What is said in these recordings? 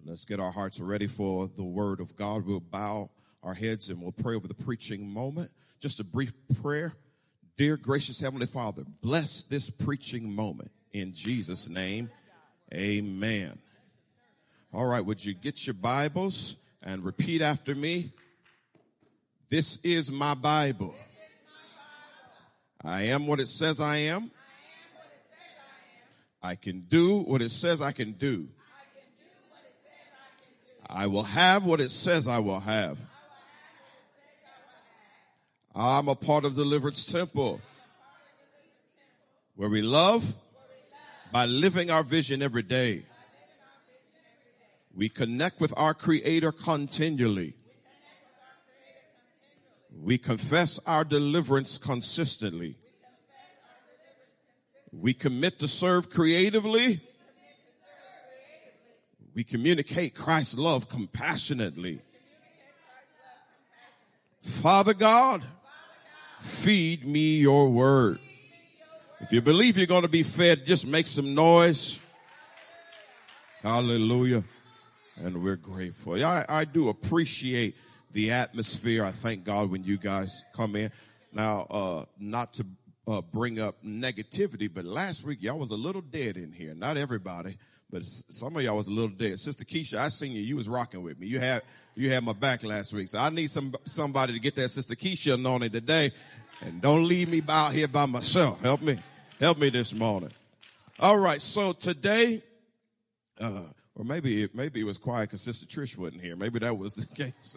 Let's get our hearts ready for the word of God. We'll bow our heads and we'll pray over the preaching moment. Just a brief prayer. Dear gracious Heavenly Father, bless this preaching moment in Jesus' name. Amen. All right, would you get your Bibles and repeat after me? This is my Bible. I am what it says I am. I can do what it says I can do. I will have what it says I will have. I'm a part of Deliverance Temple, where we love by living our vision every day. We connect with our Creator continually. We confess our deliverance consistently. We commit to serve creatively. We communicate Christ's love compassionately. Father God, feed me your word. If you believe you're going to be fed, just make some noise. Hallelujah. And we're grateful. I do appreciate the atmosphere. I thank God when you guys come in. Now, not to bring up negativity, but last week y'all was a little dead in here. Not everybody, but some of y'all was a little dead. Sister Keisha, I seen you. You was rocking with me. You had my back last week. So I need somebody to get that Sister Keisha anointing today. And don't leave me out here by myself. Help me this morning. All right. So today, or maybe it was quiet because Sister Trish wasn't here. Maybe that was the case.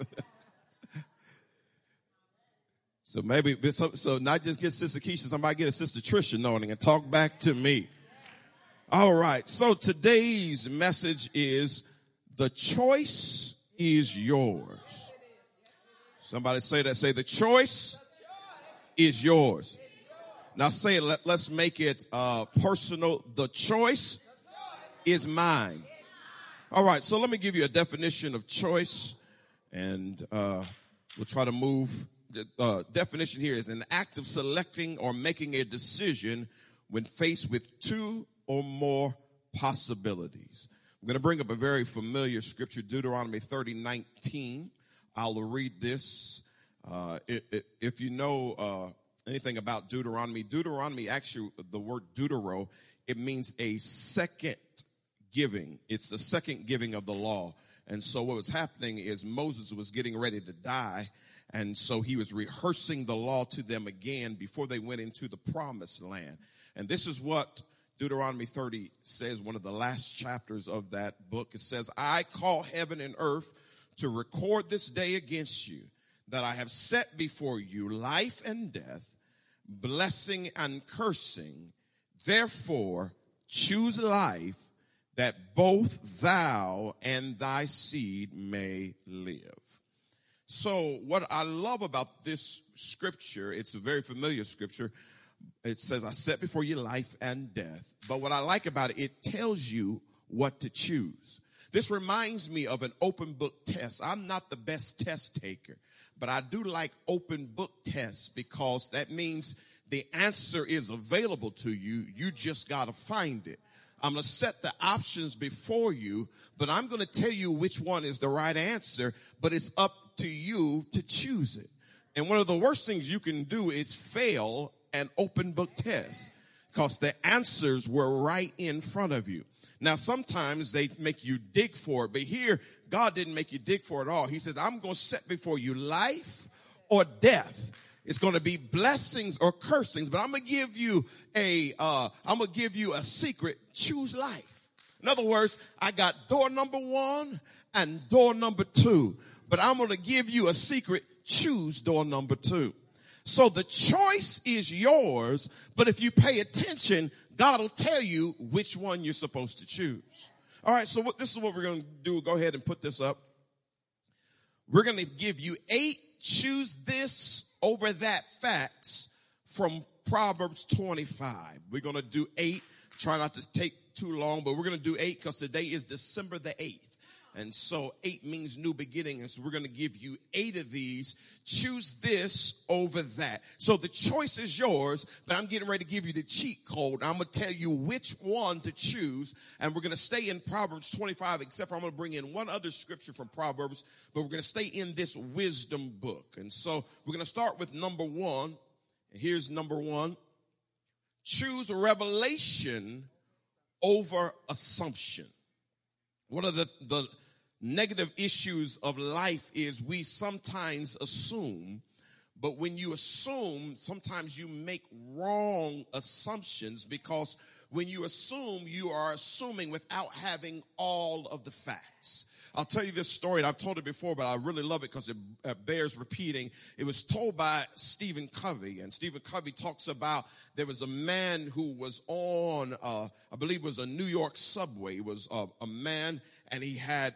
So maybe, so not just get Sister Keisha, somebody get a Sister Trish anointing and talk back to me. All right. So today's message is the choice is yours. Somebody say that. Say the choice is yours. Now say it. Let's make it personal. The choice is mine. All right. So let me give you a definition of choice, and we'll try to move. The definition here is an act of selecting or making a decision when faced with two or more possibilities. I'm going to bring up a very familiar scripture, Deuteronomy 30:19. I'll read this. If you know anything about Deuteronomy, actually the word deutero, it means a second giving. It's the second giving of the law. And so what was happening is Moses was getting ready to die. And so he was rehearsing the law to them again before they went into the promised land. And this is what Deuteronomy 30 says, one of the last chapters of that book. It says, I call heaven and earth to record this day against you, that I have set before you life and death, blessing and cursing. Therefore, choose life, that both thou and thy seed may live. So what I love about this scripture, it's a very familiar scripture. It says, I set before you life and death. But what I like about it, it tells you what to choose. This reminds me of an open book test. I'm not the best test taker, but I do like open book tests because that means the answer is available to you. You just got to find it. I'm going to set the options before you, but I'm going to tell you which one is the right answer, but it's up to you to choose it. And one of the worst things you can do is fail an open book test because the answers were right in front of you. Now, sometimes they make you dig for it, but here, God didn't make you dig for it at all. He said, I'm going to set before you life or death. It's going to be blessings or cursings, but I'm going to give you a secret. Choose life. In other words, I got door number 1 and door number 2, but I'm going to give you a secret. Choose door number 2. So the choice is yours, but if you pay attention, God will tell you which one you're supposed to choose. All right. So this is what we're going to do. Go ahead and put this up. We're going to give you 8 choose this over that facts from Proverbs 25. We're going to do 8. Try not to take too long, but we're going to do 8 because today is December the 8th. And so 8 means new beginning. And so we're going to give you 8 of these. Choose this over that. So the choice is yours, but I'm getting ready to give you the cheat code. I'm going to tell you which one to choose. And we're going to stay in Proverbs 25, except for I'm going to bring in one other scripture from Proverbs, but we're going to stay in this wisdom book. And so we're going to start with number 1. Here's number 1. Choose revelation over assumption. One of the negative issues of life is we sometimes assume, but when you assume, sometimes you make wrong assumptions, because when you assume, you are assuming without having all of the facts. I'll tell you this story, and I've told it before, but I really love it because it bears repeating. It was told by Stephen Covey, and Stephen Covey talks about there was a man who was on, I believe it was a New York subway. It was a man, and he had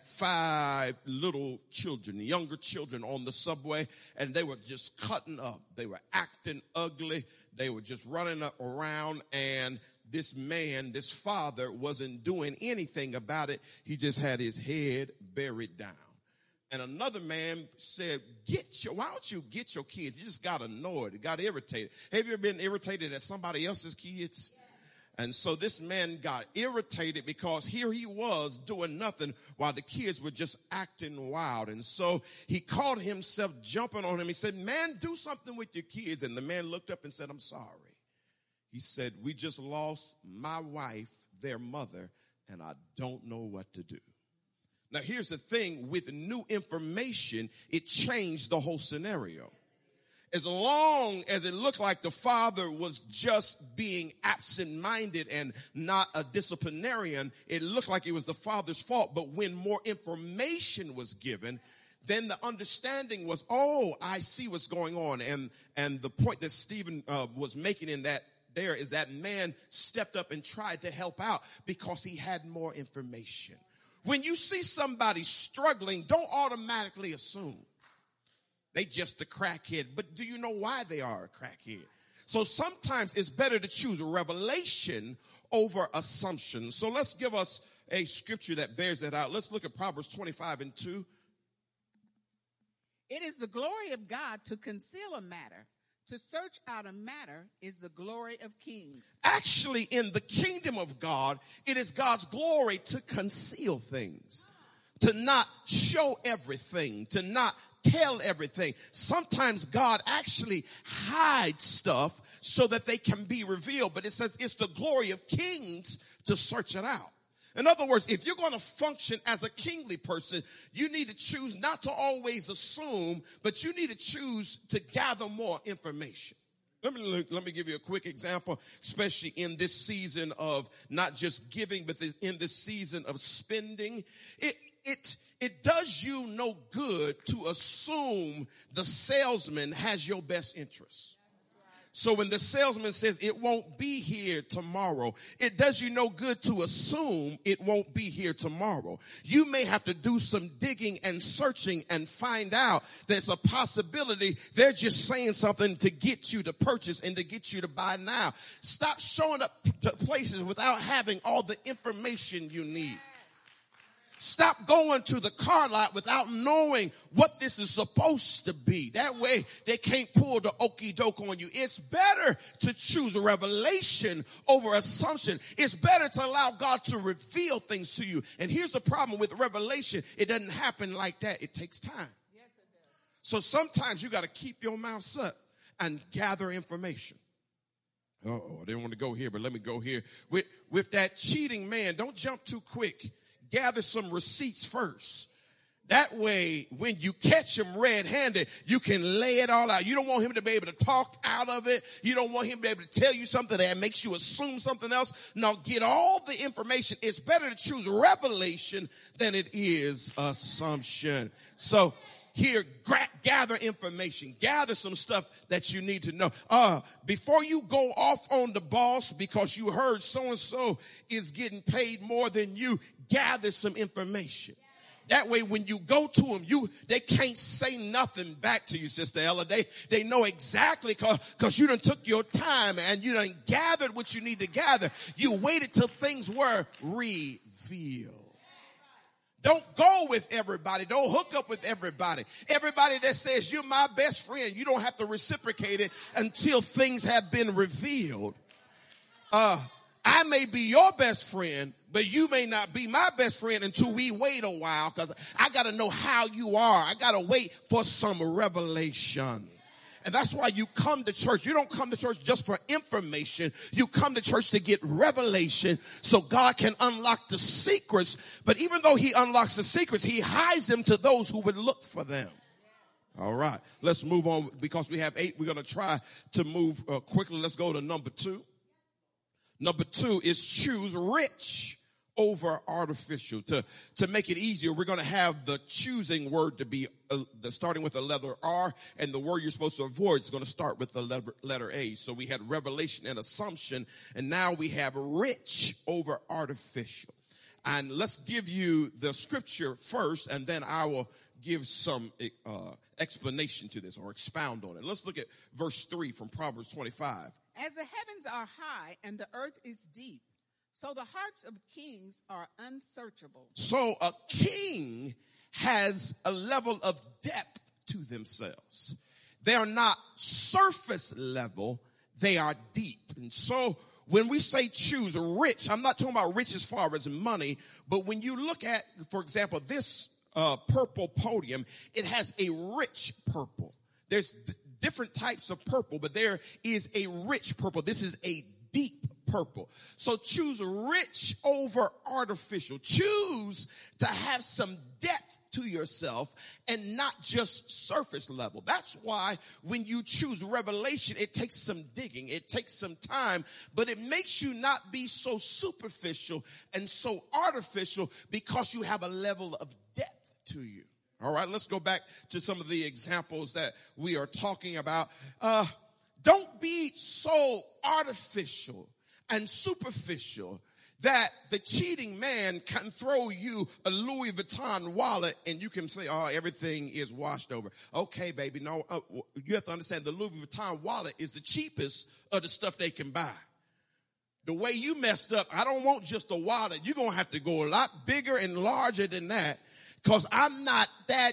5 little children, younger children on the subway, and they were just cutting up. They were acting ugly. They were just running around, and this man, this father, wasn't doing anything about it. He just had his head buried down. And another man said, why don't you get your kids? You just got annoyed, got irritated. Have you ever been irritated at somebody else's kids? And so this man got irritated because here he was doing nothing while the kids were just acting wild. And so he caught himself jumping on him. He said, man, do something with your kids. And the man looked up and said, I'm sorry. He said, we just lost my wife, their mother, and I don't know what to do. Now, here's the thing. With new information, it changed the whole scenario. As long as it looked like the father was just being absent-minded and not a disciplinarian, it looked like it was the father's fault. But when more information was given, then the understanding was, oh, I see what's going on. And the point that Stephen was making in that there is that man stepped up and tried to help out because he had more information. When you see somebody struggling, don't automatically assume they just a crackhead. But do you know why they are a crackhead? So sometimes it's better to choose revelation over assumption. So let's give us a scripture that bears that out. Let's look at Proverbs 25:2. It is the glory of God to conceal a matter. To search out a matter is the glory of kings. Actually, in the kingdom of God, it is God's glory to conceal things, to not show everything, to not tell everything. Sometimes God actually hides stuff so that they can be revealed. But it says it's the glory of kings to search it out. In other words, if you're going to function as a kingly person, you need to choose not to always assume, but you need to choose to gather more information. Let me give you a quick example, especially in this season of not just giving, but in this season of spending. It does you no good to assume the salesman has your best interest. So when the salesman says it won't be here tomorrow, it does you no good to assume it won't be here tomorrow. You may have to do some digging and searching and find out there's a possibility they're just saying something to get you to purchase and to get you to buy now. Stop showing up to places without having all the information you need. Stop going to the car lot without knowing what this is supposed to be. That way they can't pull the okie doke on you. It's better to choose a revelation over assumption. It's better to allow God to reveal things to you. And here's the problem with revelation. It doesn't happen like that. It takes time. Yes, it does. So sometimes you got to keep your mouth shut and gather information. I didn't want to go here, but let me go here. With that cheating man, don't jump too quick. Gather some receipts first. That way, when you catch him red-handed, you can lay it all out. You don't want him to be able to talk out of it. You don't want him to be able to tell you something that makes you assume something else. No, get all the information. It's better to choose revelation than it is assumption. So here, gather information. Gather some stuff that you need to know. Before you go off on the boss because you heard so-and-so is getting paid more than you, gather some information. That way, when you go to them, they can't say nothing back to you, Sister Ella. They know exactly because you done took your time and you done gathered what you need to gather. You waited till things were revealed. Don't go with everybody. Don't hook up with everybody. Everybody that says you're my best friend, you don't have to reciprocate it until things have been revealed. I may be your best friend, but you may not be my best friend until we wait a while, because I got to know how you are. I got to wait for some revelation. And that's why you come to church. You don't come to church just for information. You come to church to get revelation so God can unlock the secrets. But even though he unlocks the secrets, he hides them to those who would look for them. All right, let's move on because we have 8. We're going to try to move quickly. Let's go to number 2. Number 2 is choose rich over artificial. To make it easier, we're going to have the choosing word to be starting with the letter R, and the word you're supposed to avoid is going to start with the letter A. So we had revelation and assumption, and now we have rich over artificial. And let's give you the scripture first, and then I will give some explanation to this or expound on it. Let's look at verse 3 from Proverbs 25. As the heavens are high and the earth is deep, so the hearts of kings are unsearchable. So a king has a level of depth to themselves. They are not surface level, they are deep. And so when we say choose rich, I'm not talking about rich as far as money, but when you look at, for example, this purple podium, it has a rich purple. There's different types of purple, but there is a rich purple. This is a deep purple. So choose rich over artificial. Choose to have some depth to yourself and not just surface level. That's why when you choose revelation, it takes some digging. It takes some time, but it makes you not be so superficial and so artificial because you have a level of depth to you. All right, let's go back to some of the examples that we are talking about. Don't be so artificial and superficial that the cheating man can throw you a Louis Vuitton wallet and you can say, oh, everything is washed over. Okay, baby, no, you have to understand the Louis Vuitton wallet is the cheapest of the stuff they can buy. The way you messed up, I don't want just a wallet. You're going to have to go a lot bigger and larger than that, because I'm not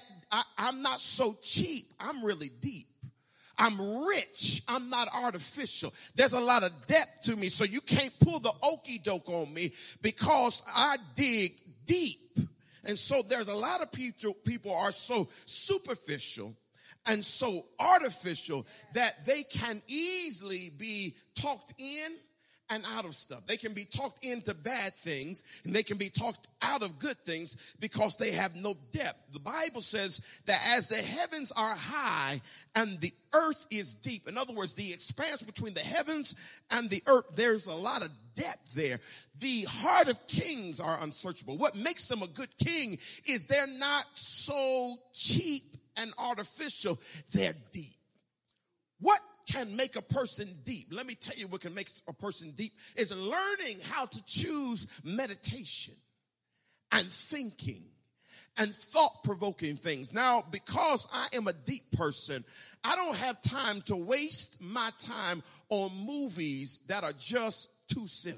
so cheap. I'm really deep. I'm rich. I'm not artificial. There's a lot of depth to me, so you can't pull the okie doke on me because I dig deep. And so there's a lot of people are so superficial and so artificial that they can easily be talked in and out of stuff. They can be talked into bad things and they can be talked out of good things because they have no depth. The Bible says that as the heavens are high and the earth is deep, in other words, the expanse between the heavens and the earth, there's a lot of depth there. The heart of kings are unsearchable. What makes them a good king is they're not so cheap and artificial. They're deep. What can make a person deep? Let me tell you what can make a person deep is learning how to choose meditation and thinking and thought-provoking things. Now, because I am a deep person, I don't have time to waste my time on movies that are just too silly,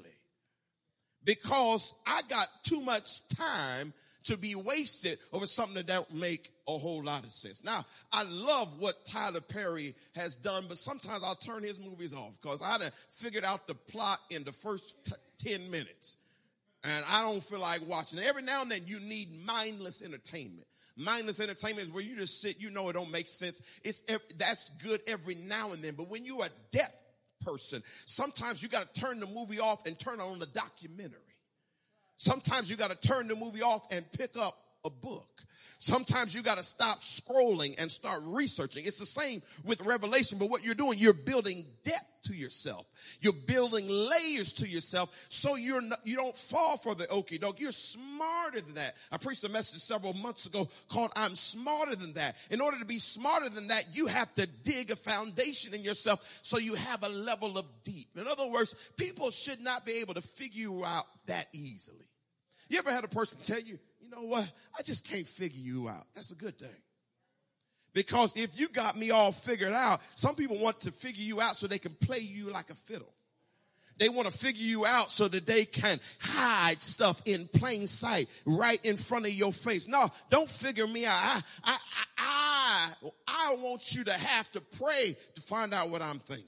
because I got too much time to be wasted over something that don't make a whole lot of sense. Now, I love what Tyler Perry has done, but sometimes I'll turn his movies off because I done figured out the plot in the first 10 minutes. And I don't feel like watching it. Every now and then you need mindless entertainment. Mindless entertainment is where you just sit, you know it don't make sense. That's good every now and then. But when you're a depth person, sometimes you got to turn the movie off and turn on the documentary. Sometimes you got to turn the movie off and pick up a book. Sometimes you got to stop scrolling and start researching. It's the same with revelation, but what you're doing, you're building depth to yourself. You're building layers to yourself so you don't fall for the okie doke. You're smarter than that. I preached a message several months ago called I'm Smarter Than That. In order to be smarter than that, you have to dig a foundation in yourself so you have a level of deep. In other words, people should not be able to figure you out that easily. You ever had a person tell you, you know what, I just can't figure you out? That's a good thing. Because if you got me all figured out, some people want to figure you out so they can play you like a fiddle. They want to figure you out so that they can hide stuff in plain sight right in front of your face. No, don't figure me out. I want you to have to pray to find out what I'm thinking.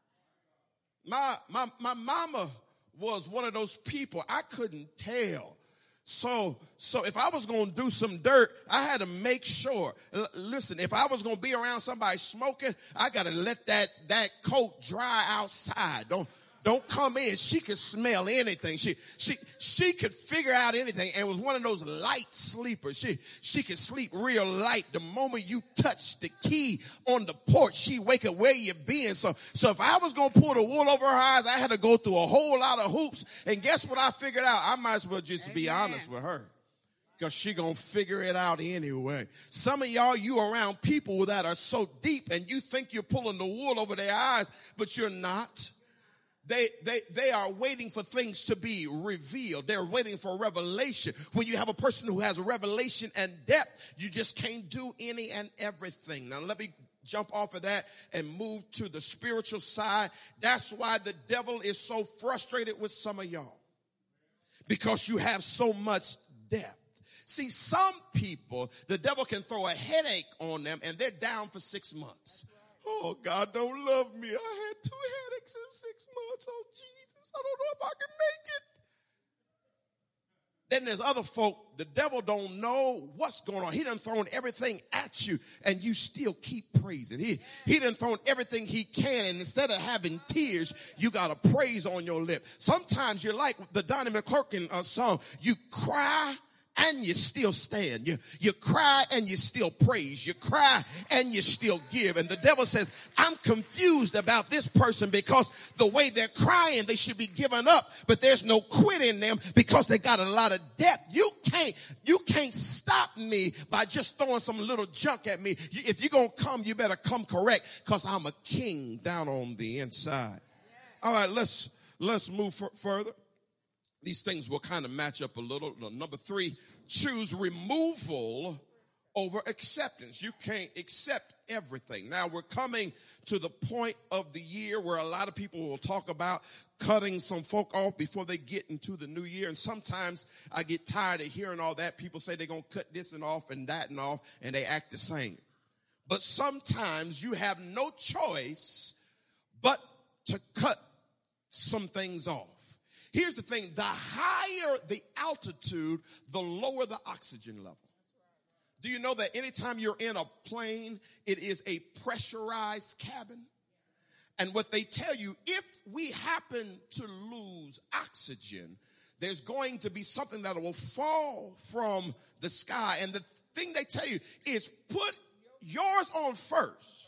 My mama was one of those people I couldn't tell. So if I was going to do some dirt, I had to make sure. Listen, if I was going to be around somebody smoking, I got to let that coat dry outside. Don't come in. She could smell anything. She could figure out anything, and was one of those light sleepers. She could sleep real light. The moment you touch the key on the porch, she wake up, where you been? So if I was going to pull the wool over her eyes, I had to go through a whole lot of hoops. And guess what I figured out? I might as well just be honest with her, because she going to figure it out anyway. Some of y'all, you around people that are so deep, and you think you're pulling the wool over their eyes, but you're not. They are waiting for things to be revealed. They're waiting for revelation. When you have a person who has revelation and depth, you just can't do any and everything. Now let me jump off of that and move to the spiritual side. That's why the devil is so frustrated with some of y'all, because you have so much depth. See, some people, the devil can throw a headache on them and they're down for 6 months. Oh, God don't love me. I had 2 headaches in 6 months. Oh, Jesus, I don't know if I can make it. Then there's other folk, the devil don't know what's going on. He done thrown everything at you, and you still keep praising. He done thrown everything he can, and instead of having tears, you got a praise on your lip. Sometimes you're like the Donnie McClurkin song. You cry and you still stand. You cry and you still praise. You cry and you still give. And the devil says, I'm confused about this person, because the way they're crying, they should be given up, but there's no quit in them because they got a lot of depth. You can't stop me by just throwing some little junk at me. If you're going to come, you better come correct, because I'm a king down on the inside. All right, let's move further. These things will kind of match up a little. Number 3, choose removal over acceptance. You can't accept everything. Now, we're coming to the point of the year where a lot of people will talk about cutting some folk off before they get into the new year. And sometimes I get tired of hearing all that. People say they're going to cut this and off and that and off, and they act the same. But sometimes you have no choice but to cut some things off. Here's the thing, the higher the altitude, the lower the oxygen level. Do you know that anytime you're in a plane, it is a pressurized cabin? And what they tell you, if we happen to lose oxygen, there's going to be something that will fall from the sky. And the thing they tell you is put yours on first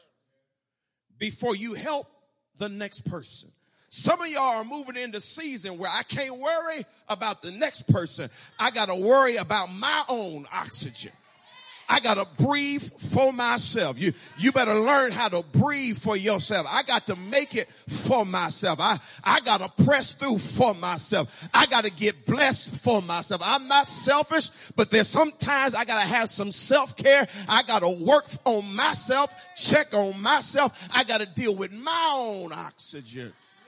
before you help the next person. Some of y'all are moving into season where I can't worry about the next person. I got to worry about my own oxygen. I got to breathe for myself. You better learn how to breathe for yourself. I got to make it for myself. I got to press through for myself. I got to get blessed for myself. I'm not selfish, but there's sometimes I got to have some self-care. I got to work on myself, check on myself. I got to deal with my own oxygen.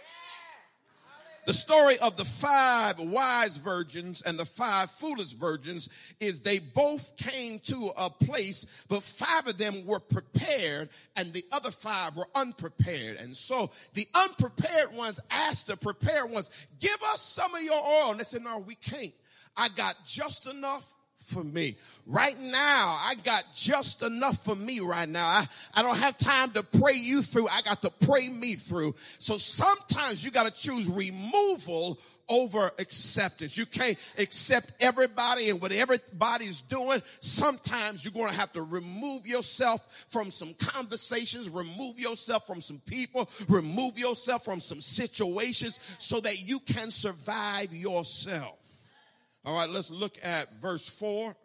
The story of the 5 wise virgins and the 5 foolish virgins is they both came to a place, but 5 of them were prepared and the other 5 were unprepared. And so the unprepared ones asked the prepared ones, give us some of your oil. And they said, no, we can't. I got just enough for me. Right now, I got just enough for me right now. I don't have time to pray you through. I got to pray me through. So sometimes you got to choose removal over acceptance. You can't accept everybody and what everybody's doing. Sometimes you're going to have to remove yourself from some conversations, remove yourself from some people, remove yourself from some situations so that you can survive yourself. All right, let's look at verse 4.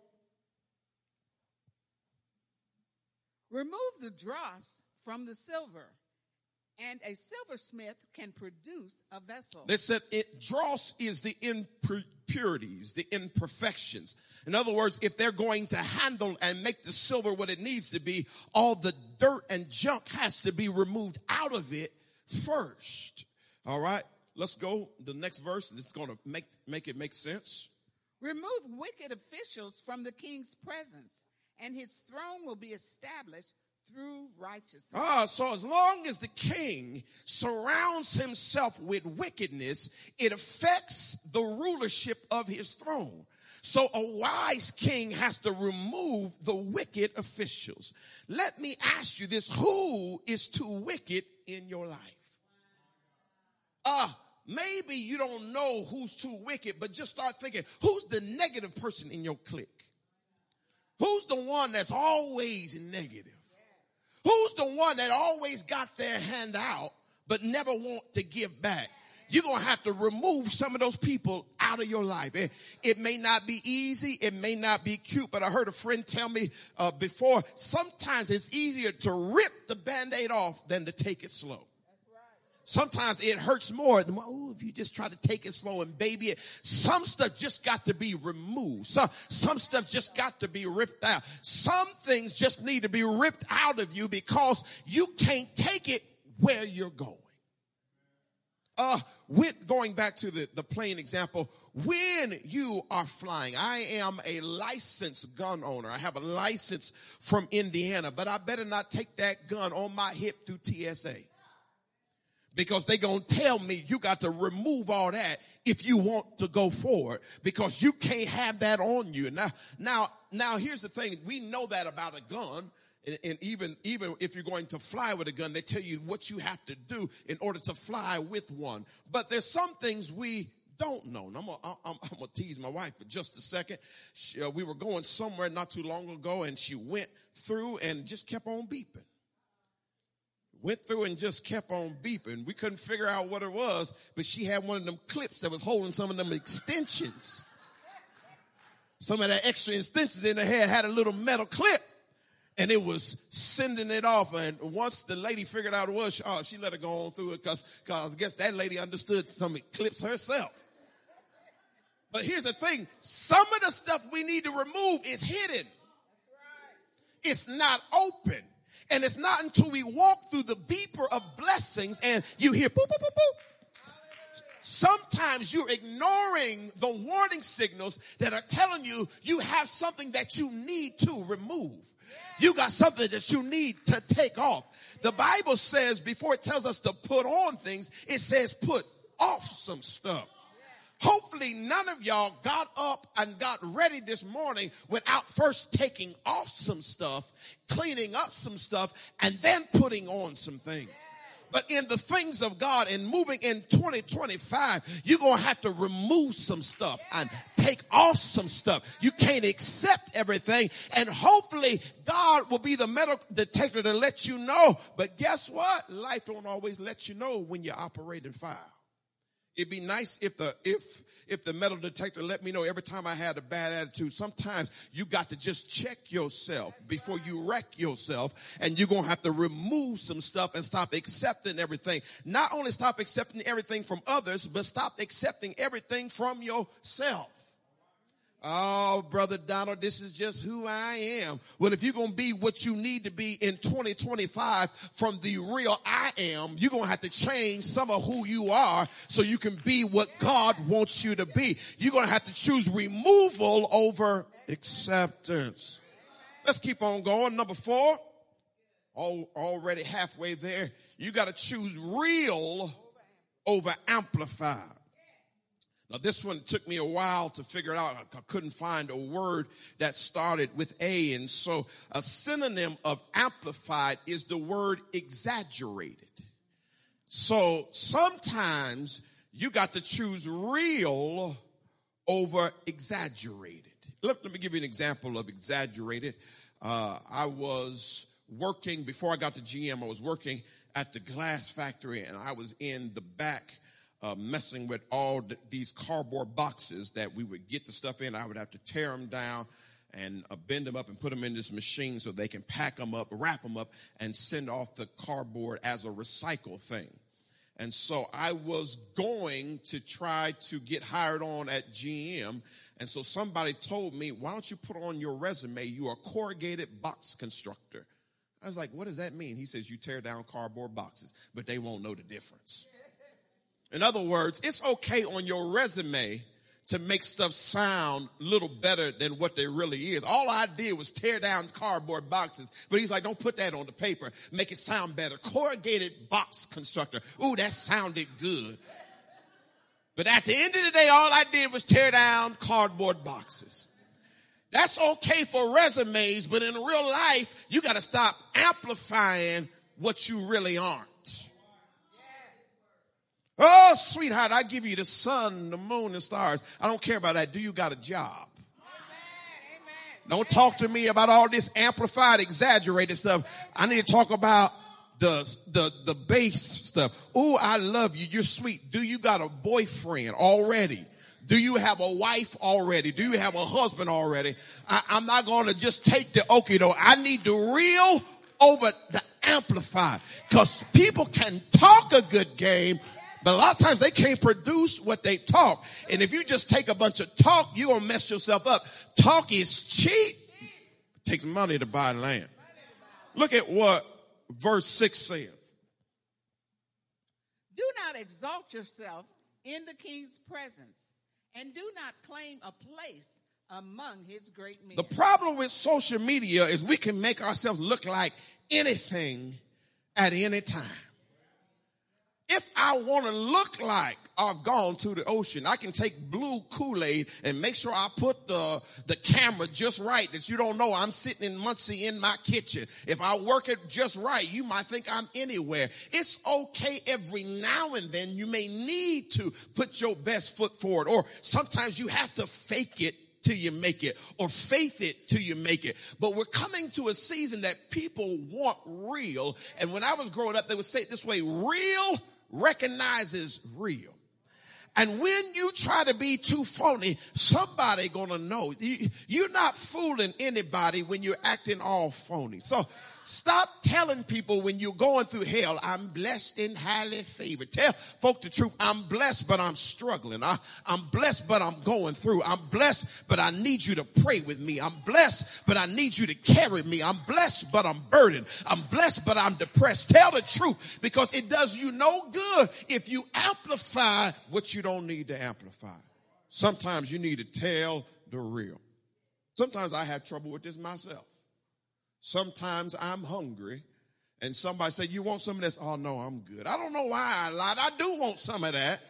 Remove the dross from the silver, and a silversmith can produce a vessel. They said dross is the impurities, the imperfections. In other words, if they're going to handle and make the silver what it needs to be, all the dirt and junk has to be removed out of it first. All right, let's go. The next verse, this is going to make it make sense. Remove wicked officials from the king's presence, and his throne will be established through righteousness. So as long as the king surrounds himself with wickedness, it affects the rulership of his throne. So a wise king has to remove the wicked officials. Let me ask you this. Who is too wicked in your life? Maybe you don't know who's too wicked, but just start thinking, who's the negative person in your clique? Who's the one that's always negative? Who's the one that always got their hand out, but never want to give back? You're going to have to remove some of those people out of your life. It may not be easy. It may not be cute, but I heard a friend tell me before, sometimes it's easier to rip the Band-Aid off than to take it slow. Sometimes it hurts more than, if you just try to take it slow and baby it. Some stuff just got to be removed. Some stuff just got to be ripped out. Some things just need to be ripped out of you because you can't take it where you're going. Going back to the plain example, when you are flying, I am a licensed gun owner. I have a license from Indiana, but I better not take that gun on my hip through TSA. Because they're going to tell me you got to remove all that if you want to go forward, because you can't have that on you. Now here's the thing. We know that about a gun. And even if you're going to fly with a gun, they tell you what you have to do in order to fly with one. But there's some things we don't know. And I'm gonna tease my wife for just a second. We were going somewhere not too long ago, and she went through and just kept on beeping. Went through and just kept on beeping. We couldn't figure out what it was, but she had one of them clips that was holding some of them extensions. Some of that extra extensions in her hair had a little metal clip, and it was sending it off. And once the lady figured out what it was, she let her go on through it because I guess that lady understood some clips herself. But here's the thing. Some of the stuff we need to remove is hidden. It's not open. And it's not until we walk through the beeper of blessings and you hear boop, boop, boop, boop. Sometimes you're ignoring the warning signals that are telling you you have something that you need to remove. You got something that you need to take off. The Bible says before it tells us to put on things, it says put off some stuff. Hopefully none of y'all got up and got ready this morning without first taking off some stuff, cleaning up some stuff, and then putting on some things. But in the things of God and moving in 2025, you're going to have to remove some stuff and take off some stuff. You can't accept everything. And hopefully God will be the metal detector to let you know. But guess what? Life don't always let you know when you operate in fire. It'd be nice if the metal detector let me know every time I had a bad attitude. Sometimes you got to just check yourself before you wreck yourself, and you're going to have to remove some stuff and stop accepting everything. Not only stop accepting everything from others, but stop accepting everything from yourself. Oh, Brother Donald, this is just who I am. Well, if you're going to be what you need to be in 2025 from the real I am, you're going to have to change some of who you are so you can be what God wants you to be. You're going to have to choose removal over acceptance. Let's keep on going. Number 4, already halfway there. You got to choose real over amplified. Now, this one took me a while to figure it out. I couldn't find a word that started with A. And so a synonym of amplified is the word exaggerated. So sometimes you got to choose real over exaggerated. Let me give you an example of exaggerated. I was working, before I got to GM, I was working at the glass factory, and I was in the back messing with all these cardboard boxes that we would get the stuff in. I would have to tear them down and bend them up and put them in this machine so they can pack them up, wrap them up, and send off the cardboard as a recycle thing. And so I was going to try to get hired on at GM. And so somebody told me, why don't you put on your resume, you are a corrugated box constructor. I was like, what does that mean? He says, you tear down cardboard boxes, but they won't know the difference. In other words, it's okay on your resume to make stuff sound a little better than what they really is. All I did was tear down cardboard boxes. But he's like, don't put that on the paper. Make it sound better. Corrugated box constructor. Ooh, that sounded good. But at the end of the day, all I did was tear down cardboard boxes. That's okay for resumes, but in real life, you got to stop amplifying what you really aren't. Oh, sweetheart, I give you the sun, the moon, the stars. I don't care about that. Do you got a job? Don't talk to me about all this amplified, exaggerated stuff. I need to talk about the base stuff. Oh, I love you. You're sweet. Do you got a boyfriend already? Do you have a wife already? Do you have a husband already? I'm not going to just take the okie doke. I need the real over the amplified, because people can talk a good game, but a lot of times they can't produce what they talk. And if you just take a bunch of talk, you're going to mess yourself up. Talk is cheap. It takes money to buy land. Look at what verse 6 says. Do not exalt yourself in the king's presence, and do not claim a place among his great men. The problem with social media is we can make ourselves look like anything at any time. If I want to look like I've gone to the ocean, I can take blue Kool-Aid and make sure I put the camera just right, that you don't know I'm sitting in Muncie in my kitchen. If I work it just right, you might think I'm anywhere. It's okay every now and then. You may need to put your best foot forward, or sometimes you have to fake it till you make it, or faith it till you make it. But we're coming to a season that people want real. And when I was growing up, they would say it this way: real recognizes real. And when you try to be too phony, somebody gonna know. You're not fooling anybody when you're acting all phony. So stop telling people when you're going through hell, I'm blessed and highly favored. Tell folk the truth. I'm blessed, but I'm struggling. I'm blessed, but I'm going through. I'm blessed, but I need you to pray with me. I'm blessed, but I need you to carry me. I'm blessed, but I'm burdened. I'm blessed, but I'm depressed. Tell the truth, because it does you no good if you amplify what you don't need to amplify. Sometimes you need to tell the real. Sometimes I have trouble with this myself. Sometimes I'm hungry and somebody say, you want some of this? Oh, no, I'm good. I don't know why I lied. I do want some of that,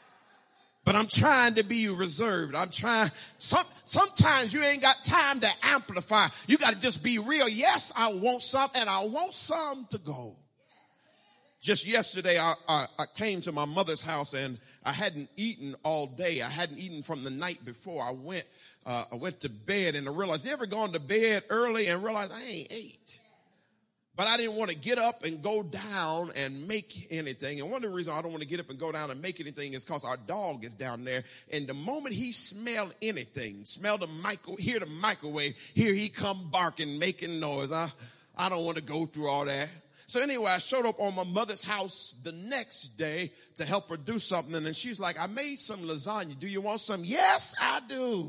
but I'm trying to be reserved. I'm trying. Sometimes you ain't got time to amplify. You got to just be real. Yes, I want some, and I want some to go. Just yesterday, I came to my mother's house and I hadn't eaten all day. I hadn't eaten from the night before. I went to bed and I realized, you ever gone to bed early and realized I ain't ate? But I didn't want to get up and go down and make anything. And one of the reasons I don't want to get up and go down and make anything is because our dog is down there. And the moment he smelled anything, hear the microwave, here he come barking, making noise. I don't want to go through all that. So anyway, I showed up on my mother's house the next day to help her do something. And she's like, I made some lasagna. Do you want some? Yes, I do.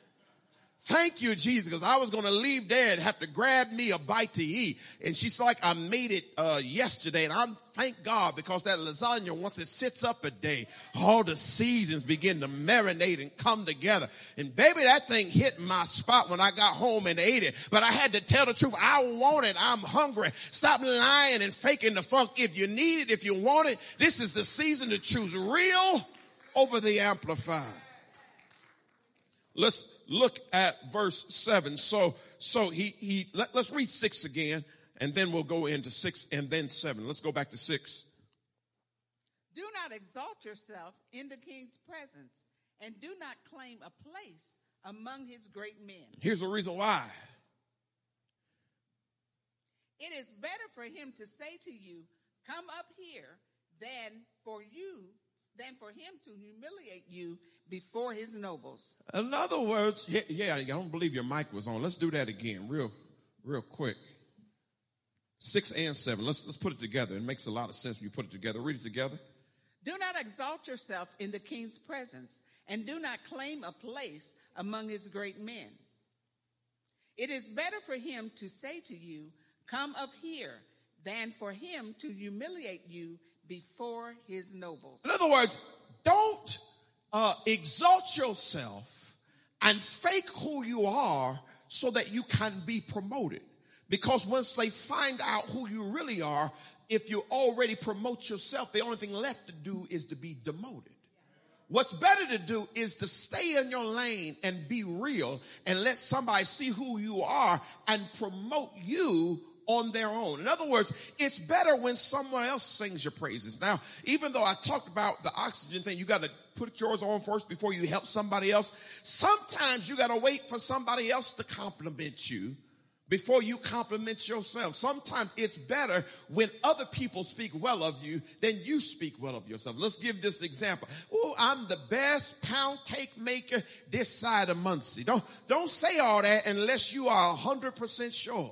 Thank you, Jesus, because I was going to leave there and have to grab me a bite to eat. And she's like, I made it yesterday, and I'm thank God, because that lasagna, once it sits up a day, all the seasons begin to marinate and come together. And baby, that thing hit my spot when I got home and ate it. But I had to tell the truth. I want it. I'm hungry. Stop lying and faking the funk. If you need it, if you want it, this is the season to choose real over the amplified. Let's look at verse 7. So let's read 6 again, and then we'll go into 6 and then 7. Let's go back to 6. Do not exalt yourself in the king's presence, and do not claim a place among his great men. Here's the reason why. It is better for him to say to you, come up here, than for him to humiliate you before his nobles. In other words, I don't believe your mic was on. Let's do that again real quick. 6 and 7. Let's put it together. It makes a lot of sense when you put it together. Read it together. Do not exalt yourself in the king's presence, and do not claim a place among his great men. It is better for him to say to you, come up here, than for him to humiliate you before his nobles. In other words, don't exalt yourself and fake who you are so that you can be promoted. Because once they find out who you really are, if you already promote yourself, the only thing left to do is to be demoted. What's better to do is to stay in your lane and be real and let somebody see who you are and promote you on their own. In other words, it's better when someone else sings your praises. Now, even though I talked about the oxygen thing, you got to put yours on first before you help somebody else. Sometimes you got to wait for somebody else to compliment you before you compliment yourself. Sometimes it's better when other people speak well of you than you speak well of yourself. Let's give this example. Oh, I'm the best pound cake maker this side of Muncie. Don't say all that unless you are 100% sure.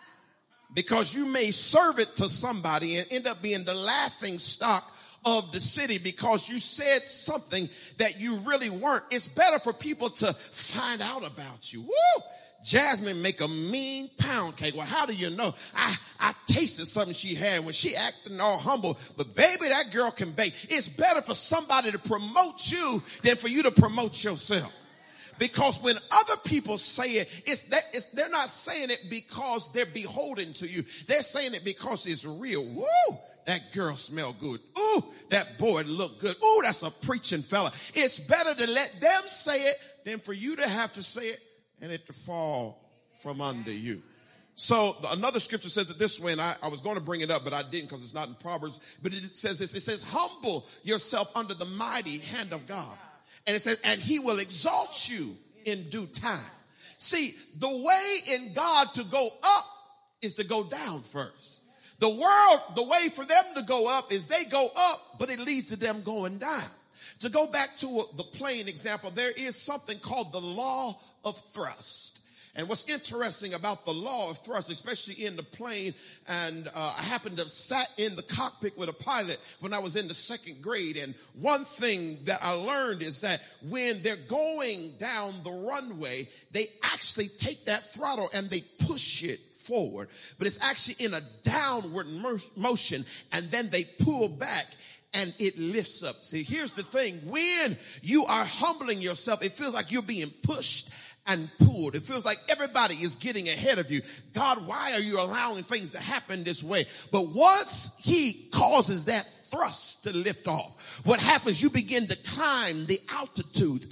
Because you may serve it to somebody and end up being the laughing stock of the city because you said something that you really weren't. It's better for people to find out about you. Woo! Jasmine make a mean pound cake. Well, how do you know? I tasted something she had when she acting all humble. But baby, that girl can bake. It's better for somebody to promote you than for you to promote yourself. Because when other people say it, they're not saying it because they're beholden to you. They're saying it because it's real. Woo! That girl smell good. Ooh, that boy look good. Ooh, that's a preaching fella. It's better to let them say it than for you to have to say it and it to fall from under you. So another scripture says it this way, and I was going to bring it up, but I didn't because it's not in Proverbs. But it says this. It says, humble yourself under the mighty hand of God. And it says, and he will exalt you in due time. See, the way in God to go up is to go down first. The way for them to go up is they go up, but it leads to them going down. To go back to the plain example, there is something called the law of thrust. And what's interesting about the law of thrust, especially in the plane, and I happened to have sat in the cockpit with a pilot when I was in the second grade. And one thing that I learned is that when they're going down the runway, they actually take that throttle and they push it forward. But it's actually in a downward motion, and then they pull back and it lifts up. See, here's the thing. When you are humbling yourself, it feels like you're being pushed and pulled. It feels like everybody is getting ahead of you. God, why are you allowing things to happen this way? But once he causes that thrust to lift off, what happens, you begin to climb the altitudes,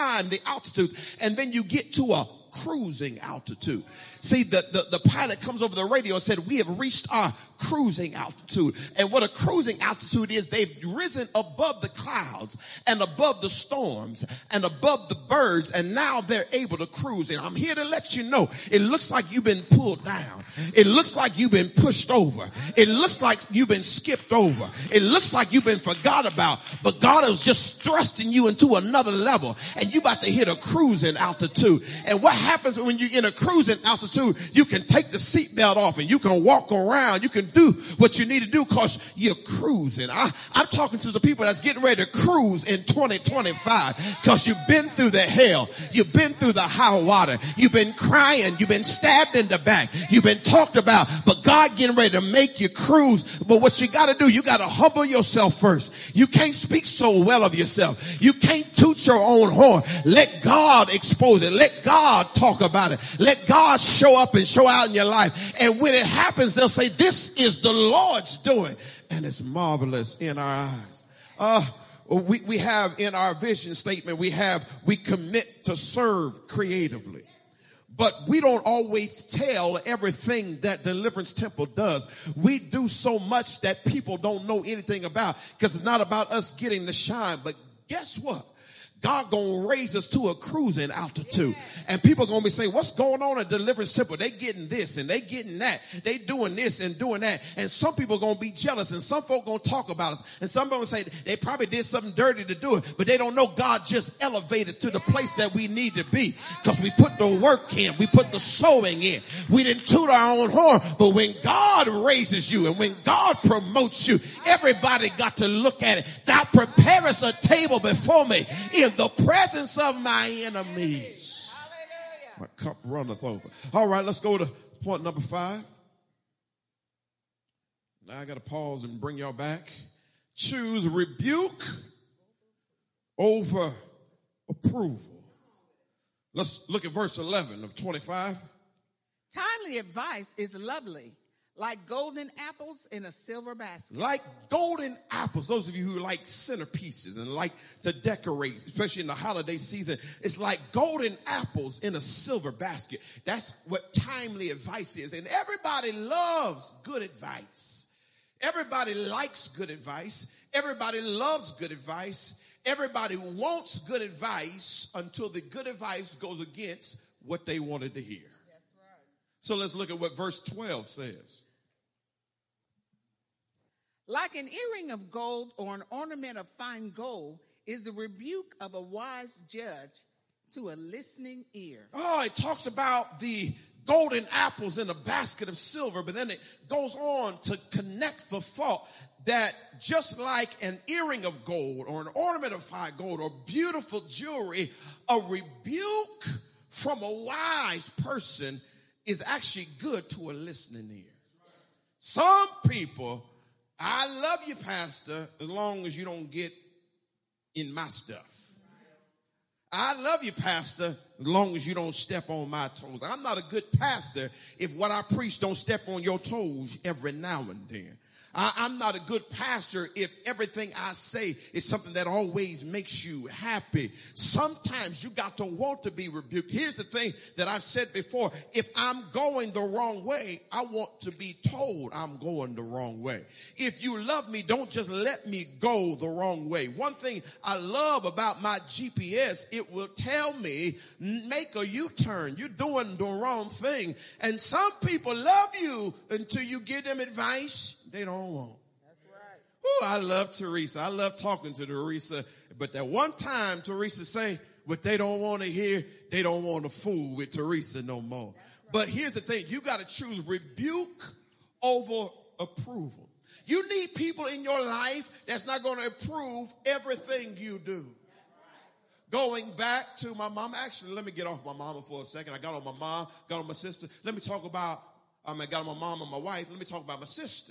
and then you get to a cruising altitude. See, the pilot comes over the radio and said, we have reached our cruising altitude. And what a cruising altitude is, they've risen above the clouds and above the storms and above the birds, and now they're able to cruise. And I'm here to let you know, it looks like you've been pulled down. It looks like you've been pushed over. It looks like you've been skipped over. It looks like you've been forgot about, but God is just thrusting you into another level, and you about to hit a cruising altitude. And what happens when you're in a cruising altitude, you can take the seatbelt off and you can walk around. You can do what you need to do because you're cruising. I'm talking to some people that's getting ready to cruise in 2025 because you've been through the hell. You've been through the high water. You've been crying. You've been stabbed in the back. You've been talked about, but God getting ready to make you cruise. But what you got to do, you got to humble yourself first. You can't speak so well of yourself. You can't toot your own horn. Let God expose it. Let God talk about it. Let God show up and show out in your life. And when it happens, they'll say, this is the Lord's doing. And it's marvelous in our eyes. We have in our vision statement, we commit to serve creatively. But we don't always tell everything that Deliverance Temple does. We do so much that people don't know anything about because it's not about us getting the shine. But guess what? God gonna raise us to a cruising altitude. Yeah. And people are gonna be saying, what's going on at Deliverance Temple? They getting this and they getting that. They doing this and doing that. And some people are gonna be jealous, and some folk gonna talk about us. And some gonna say they probably did something dirty to do it, but they don't know God just elevated us to the place that we need to be because we put the work in. We put the sowing in. We didn't toot our own horn, but when God raises you and when God promotes you, everybody got to look at it. Thou preparest a table before me in the presence of my enemies. Hallelujah. My cup runneth over. All right, let's go to point number 5. Now I got to pause and bring y'all back Choose rebuke over approval. Let's look at verse 11 of 25. Timely advice is lovely, like golden apples in a silver basket. Like golden apples, those of you who like centerpieces and like to decorate, especially in the holiday season, it's like golden apples in a silver basket. That's what timely advice is. And everybody loves good advice. Everybody likes good advice. Everybody loves good advice. Everybody wants good advice until the good advice goes against what they wanted to hear. That's right. So let's look at what verse 12 says. Like an earring of gold or an ornament of fine gold is the rebuke of a wise judge to a listening ear. Oh, it talks about the golden apples in a basket of silver, but then it goes on to connect the thought that just like an earring of gold or an ornament of fine gold or beautiful jewelry, a rebuke from a wise person is actually good to a listening ear. Some people, I love you, Pastor, as long as you don't get in my stuff. I love you, Pastor, as long as you don't step on my toes. I'm not a good pastor if what I preach don't step on your toes every now and then. I'm not a good pastor if everything I say is something that always makes you happy. Sometimes you got to want to be rebuked. Here's the thing that I've said before. If I'm going the wrong way, I want to be told I'm going the wrong way. If you love me, don't just let me go the wrong way. One thing I love about my GPS, it will tell me, make a U-turn. You're doing the wrong thing. And some people love you until you give them advice they don't want. That's right. Oh, I love Teresa. I love talking to Teresa. But that one time Teresa say what they don't want to hear, they don't want to fool with Teresa no more. Right. But here's the thing. You got to choose rebuke over approval. You need people in your life that's not going to approve everything you do. Going back to my mom. Actually, let me get off my mama for a second. I got on my mom, got on my sister. Let me talk about, I got on my mom and my wife. Let me talk about my sister.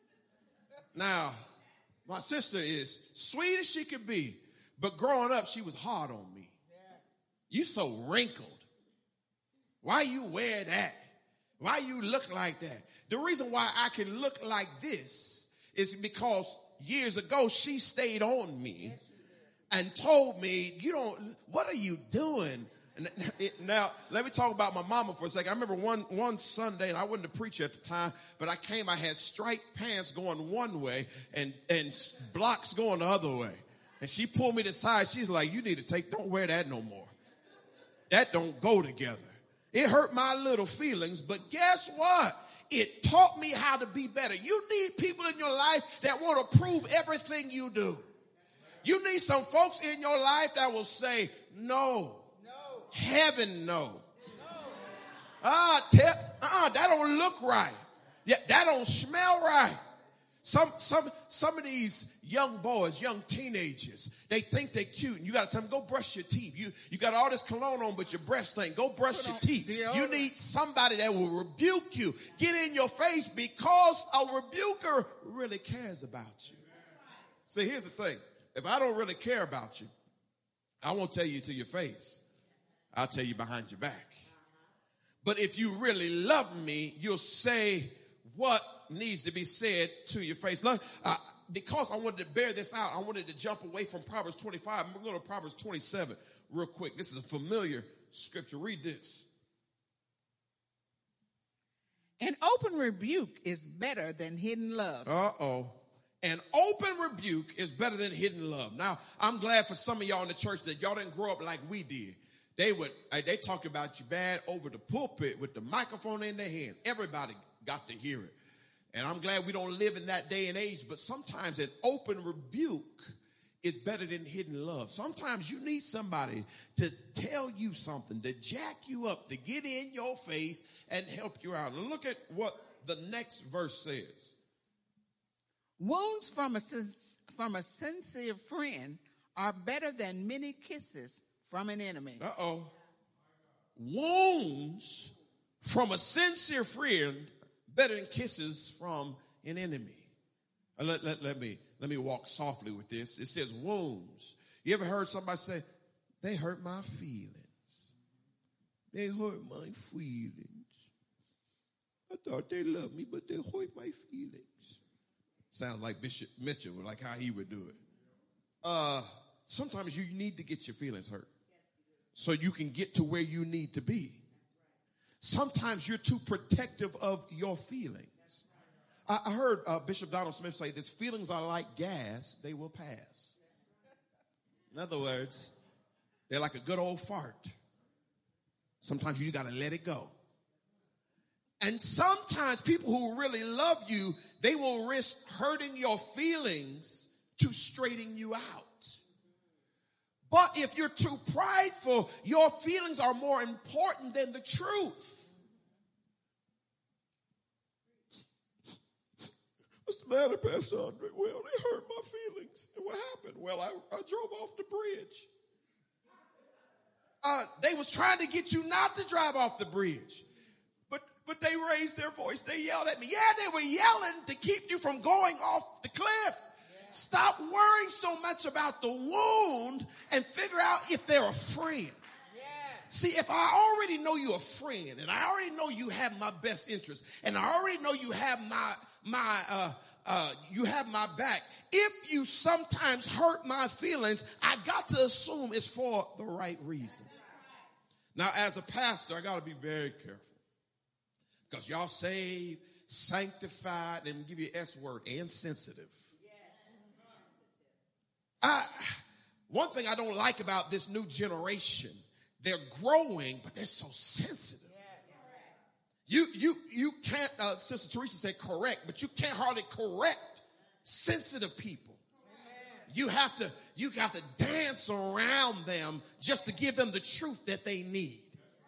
Now, my sister is sweet as she could be, but growing up, she was hard on me. You so wrinkled. Why you wear that? Why you look like that? The reason why I can look like this is because years ago, she stayed on me and told me, what are you doing? Now, let me talk about my mama for a second. I remember one Sunday, and I wasn't a preacher at the time, but I had striped pants going one way and blocks going the other way. And she pulled me to the side. She's like, you need to don't wear that no more. That don't go together. It hurt my little feelings, but guess what? It taught me how to be better. You need people in your life that want to prove everything you do. You need some folks in your life that will say, no. Heaven, no. That don't look right. Yeah, that don't smell right. Some of these young boys, young teenagers, they think they're cute, and you got to tell them, go brush your teeth. You got all this cologne on, but your breath stink. Go brush your teeth. You need somebody that will rebuke you, get in your face, because a rebuker really cares about you. See, here's the thing. If I don't really care about you, I won't tell you to your face. I'll tell you behind your back. But if you really love me, you'll say what needs to be said to your face. Because I wanted to bear this out, I wanted to jump away from Proverbs 25. I'm going to go to Proverbs 27 real quick. This is a familiar scripture. Read this. An open rebuke is better than hidden love. Uh-oh. An open rebuke is better than hidden love. Now, I'm glad for some of y'all in the church that y'all didn't grow up like we did. They talk about you bad over the pulpit with the microphone in their hand. Everybody got to hear it. And I'm glad we don't live in that day and age, but sometimes an open rebuke is better than hidden love. Sometimes you need somebody to tell you something, to jack you up, to get in your face and help you out. And look at what the next verse says. Wounds from a sincere friend are better than many kisses from an enemy. Uh-oh. Wounds from a sincere friend better than kisses from an enemy. Let let me walk softly with this. It says wounds. You ever heard somebody say, they hurt my feelings? They hurt my feelings. I thought they loved me, but they hurt my feelings. Sounds like Bishop Mitchell, like how he would do it. Sometimes you need to get your feelings hurt so you can get to where you need to be. Sometimes you're too protective of your feelings. I heard Bishop Donald Smith say this: feelings are like gas, they will pass. In other words, they're like a good old fart. Sometimes you got to let it go. And sometimes people who really love you, they will risk hurting your feelings to straighten you out. But if you're too prideful, your feelings are more important than the truth. What's the matter, Pastor Andre? Well, they hurt my feelings. And what happened? Well, I drove off the bridge. They was trying to get you not to drive off the bridge. But they raised their voice. They yelled at me. Yeah, they were yelling to keep you from going off the cliff. Yeah. Stop worrying so much about the wound and figure out if they're a friend. Yeah. See, if I already know you're a friend and I already know you have my best interest and I already know you have you have my back, if you sometimes hurt my feelings, I got to assume it's for the right reason. Now, as a pastor, I got to be very careful. Because y'all saved, sanctified, and give you an S word, and sensitive. One thing I don't like about this new generation, they're growing, but they're so sensitive. You can't, Sister Teresa said correct, but you can't hardly correct sensitive people. You have to dance around them just to give them the truth that they need.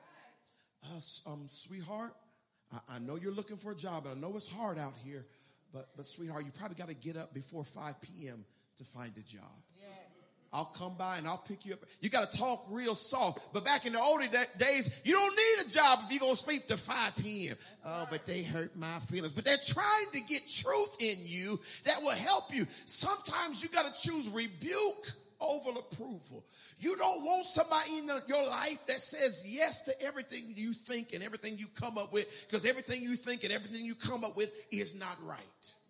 Sweetheart, I know you're looking for a job, and I know it's hard out here, but sweetheart, you probably got to get up before 5 p.m. to find a job. Yeah. I'll come by and I'll pick you up. You got to talk real soft. But back in the older days, you don't need a job if you're going to sleep to 5 p.m. Oh, but they hurt my feelings. But they're trying to get truth in you that will help you. Sometimes you got to choose rebuke over approval. You don't want somebody in your life that says yes to everything you think and everything you come up with, because everything you think and everything you come up with is not right.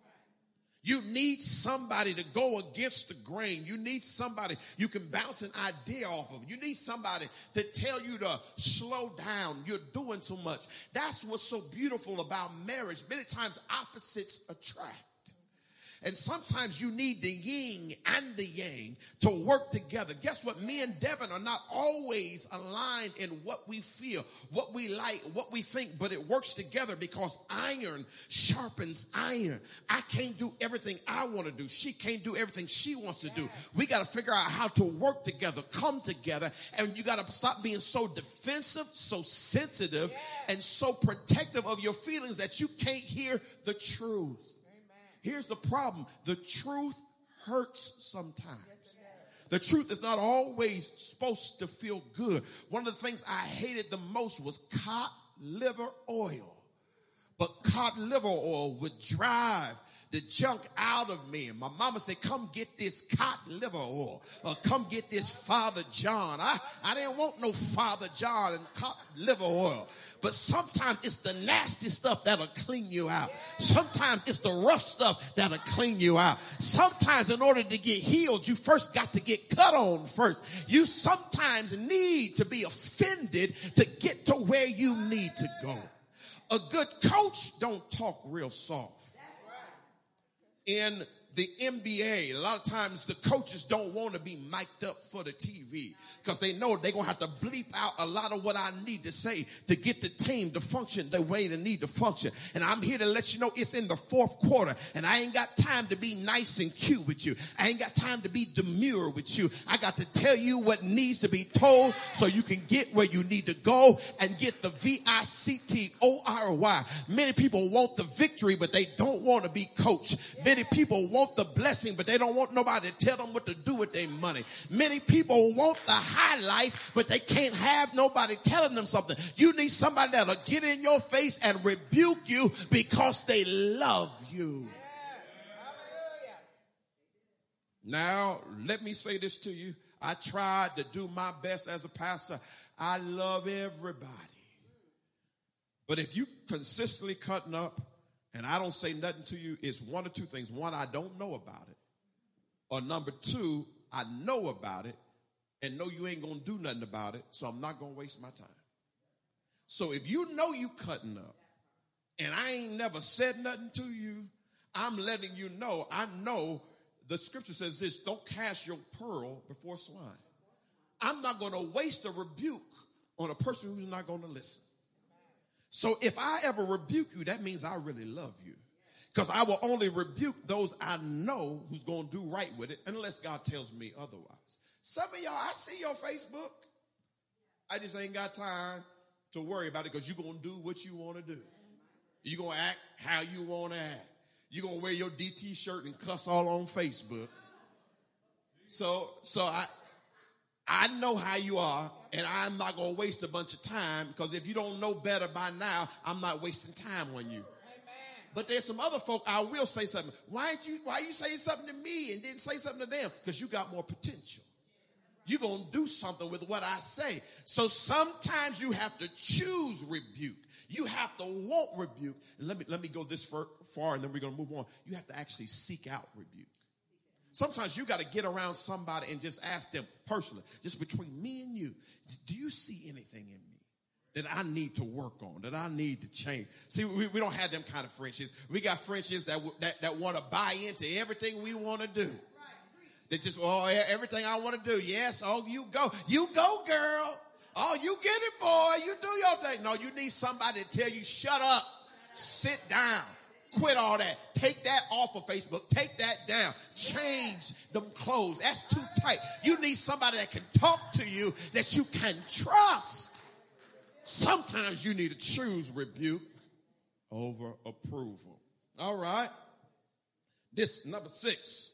You need somebody to go against the grain. You need somebody you can bounce an idea off of. You need somebody to tell you to slow down. You're doing too much. That's what's so beautiful about marriage. Many times opposites attract. And sometimes you need the yin and the yang to work together. Guess what? Me and Devin are not always aligned in what we feel, what we like, what we think, but it works together because iron sharpens iron. I can't do everything I want to do. She can't do everything she wants to do. We got to figure out how to work together, come together, and you got to stop being so defensive, so sensitive, and so protective of your feelings that you can't hear the truth. Here's the problem. The truth hurts sometimes. The truth is not always supposed to feel good. One of the things I hated the most was cod liver oil. But cod liver oil would drive the junk out of me. And my mama said, come get this cod liver oil. Or come get this Father John. I didn't want no Father John and cod liver oil. But sometimes it's the nasty stuff that'll clean you out. Sometimes it's the rough stuff that'll clean you out. Sometimes in order to get healed, you first got to get cut on first. You sometimes need to be offended to get to where you need to go. A good coach don't talk real soft. In the NBA, a lot of times the coaches don't want to be mic'd up for the TV because they know they're going to have to bleep out a lot of what I need to say to get the team to function the way they need to function. And I'm here to let you know it's in the fourth quarter and I ain't got time to be nice and cute with you. I ain't got time to be demure with you. I got to tell you what needs to be told so you can get where you need to go and get the VICTORY. Many people want the victory, but they don't want to be coached. Many people want the blessing, but they don't want nobody to tell them what to do with their money. Many people want the high life, but they can't have nobody telling them something. You need somebody that'll get in your face and rebuke you because they love you. Now, let me say this to you. I tried to do my best as a pastor. I love everybody. But if you consistently cutting up and I don't say nothing to you, it's one or two things. One, I don't know about it. Or number two, I know about it and know you ain't going to do nothing about it, so I'm not going to waste my time. So if you know you cutting up and I ain't never said nothing to you, I'm letting you know, I know the scripture says this, don't cast your pearl before swine. I'm not going to waste a rebuke on a person who's not going to listen. So if I ever rebuke you, that means I really love you. Because I will only rebuke those I know who's going to do right with it unless God tells me otherwise. Some of y'all, I see your Facebook. I just ain't got time to worry about it because you're going to do what you want to do. You're going to act how you want to act. You're going to wear your DT shirt and cuss all on Facebook. So I know how you are, and I'm not going to waste a bunch of time because if you don't know better by now, I'm not wasting time on you. But there's some other folk I will say something. Why you say something to me and didn't say something to them? Because you got more potential. You're going to do something with what I say. So sometimes you have to choose rebuke. You have to want rebuke. And let me go this far and then we're going to move on. You have to actually seek out rebuke. Sometimes you got to get around somebody and just ask them personally, just between me and you, do you see anything in me that I need to work on, that I need to change? See, we don't have them kind of friendships. We got friendships that want to buy into everything we want to do. They just, everything I want to do. Yes, you go. You go, girl. Oh, you get it, boy. You do your thing. No, you need somebody to tell you, shut up, sit down, quit all that. Take that off of Facebook. Take that down. Change them clothes. That's too tight. You need somebody that can talk to you, that you can trust. Sometimes you need to choose rebuke over approval. All right. This number 6.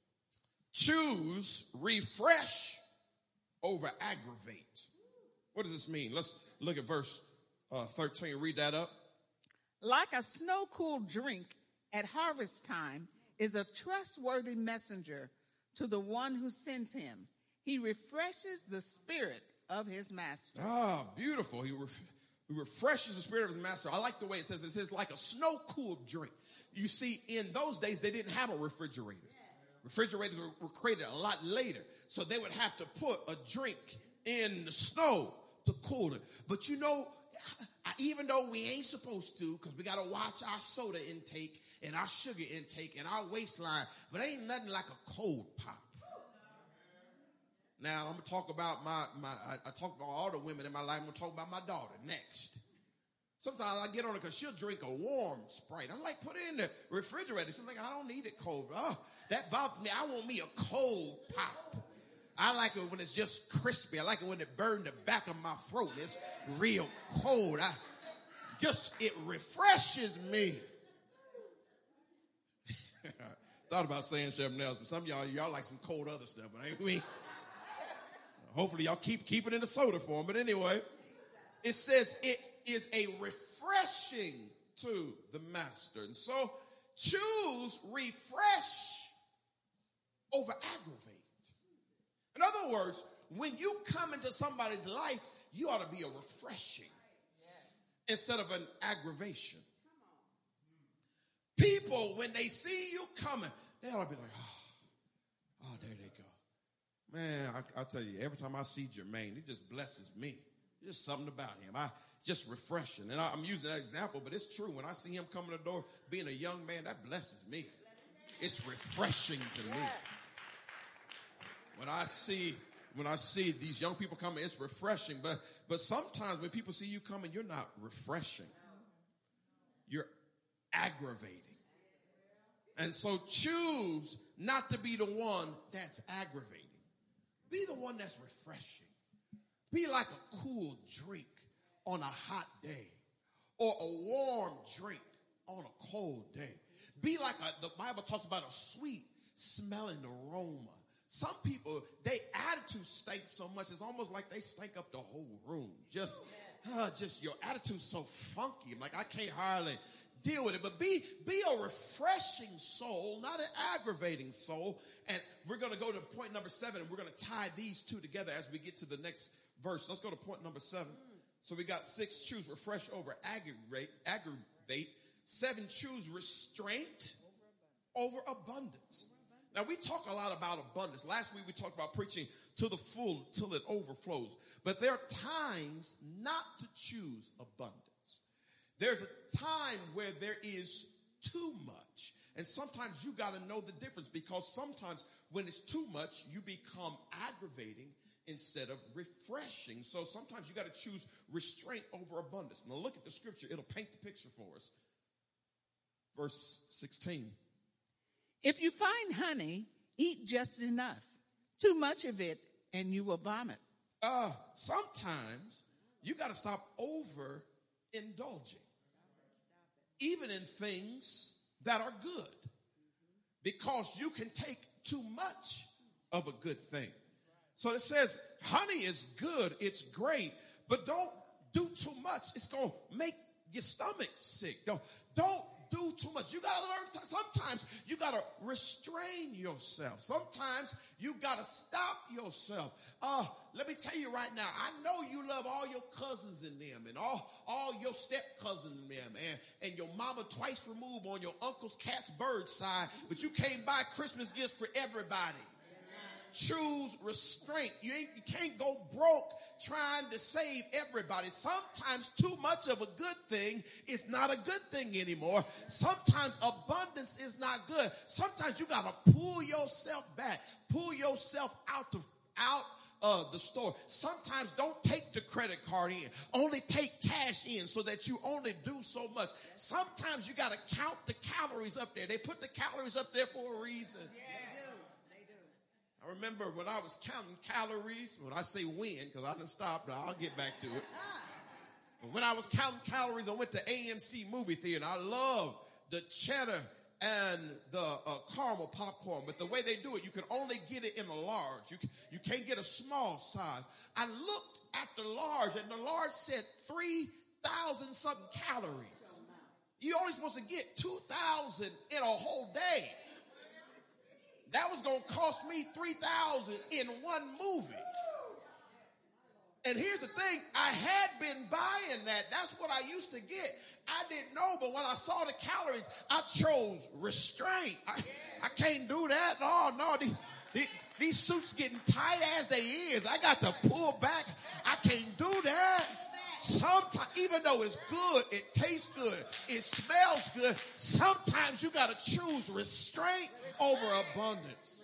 Choose refresh over aggravate. What does this mean? Let's look at verse 13. Read that up. Like a snow-cooled drink at harvest time is a trustworthy messenger to the one who sends him. He refreshes the spirit of his master. Ah, beautiful. He refreshes the spirit of his master. I like the way it says like a snow-cooled drink. You see, in those days, they didn't have a refrigerator. Refrigerators were created a lot later. So they would have to put a drink in the snow to cool it. But you know, even though we ain't supposed to, because we got to watch our soda intake and our sugar intake and our waistline, but ain't nothing like a cold pop. Now, I'm going to talk about I talk about all the women in my life. I'm going to talk about my daughter next. Sometimes I get on it because she'll drink a warm Sprite. I'm like, put it in the refrigerator. She's like, I don't need it cold. Oh, that bothers me. I want me a cold pop. I like it when it's just crispy. I like it when it burns the back of my throat. It's real cold. It refreshes me. Thought about saying something else, but some of y'all like some cold other stuff, but ain't we? Hopefully y'all keep it in the soda form. But anyway, it says it is a refreshing to the master. And so choose refresh over aggravate. In other words, when you come into somebody's life, you ought to be a refreshing instead of an aggravation. People, when they see you coming, they ought to be like, oh, there they go. Man, I'll tell you, every time I see Jermaine, it just blesses me. There's just something about him. Just refreshing. And I'm using that example, but it's true. When I see him coming to the door, being a young man, that blesses me. It's refreshing to me. When I see these young people coming, it's refreshing. But sometimes when people see you coming, you're not refreshing. You're aggravating. And so choose not to be the one that's aggravating. Be the one that's refreshing. Be like a cool drink on a hot day or a warm drink on a cold day. Be like the Bible talks about a sweet smelling aroma. Some people, their attitude stinks so much, it's almost like they stink up the whole room. Just your attitude's so funky. I'm like, I can't hardly deal with it. But be a refreshing soul, not an aggravating soul. And we're going to go to point number 7, and we're going to tie these two together as we get to the next verse. Let's go to point number 7. So we got 6, choose refresh over aggravate. 7, choose restraint over abundance. Now, we talk a lot about abundance. Last week we talked about preaching to the full till it overflows. But there are times not to choose abundance. There's a time where there is too much. And sometimes you got to know the difference, because sometimes when it's too much, you become aggravating instead of refreshing. So sometimes you got to choose restraint over abundance. Now look at the scripture. It'll paint the picture for us. Verse 16. If you find honey, eat just enough. Too much of it, and you will vomit. Sometimes you got to stop overindulging, even in things that are good, because you can take too much of a good thing. So it says honey is good, it's great, but don't do too much. It's going to make your stomach sick. Don't do too much. You got to learn. Sometimes you got to restrain yourself. Sometimes you got to stop yourself. Let me tell you right now, I know you love all your cousins in them and all your step cousins in them and your mama twice removed on your uncle's cat's bird side, but you can't buy Christmas gifts for everybody. Choose restraint. You can't go broke trying to save everybody. Sometimes too much of a good thing is not a good thing anymore. Sometimes abundance is not good. Sometimes you got to pull yourself back, pull yourself out of the store. Sometimes don't take the credit card in. Only take cash in so that you only do so much. Sometimes you got to count the calories up there. They put the calories up there for a reason. I remember when I was counting calories, when I say when, because I didn't stop, but I'll get back to it. But when I was counting calories, I went to AMC movie theater, and I love the cheddar and the caramel popcorn. But the way they do it, you can only get it in a large. You can't get a small size. I looked at the large, and the large said 3,000 something calories. You're only supposed to get 2,000 in a whole day. That was going to cost me $3,000 in one movie. And here's the thing, I had been buying that. That's what I used to get. I didn't know, but when I saw the calories, I chose restraint. I can't do that. No, these suits getting tight as they is. I got to pull back. I can't do that. Sometimes, even though it's good, it tastes good, it smells good, sometimes you got to choose restraint over abundance.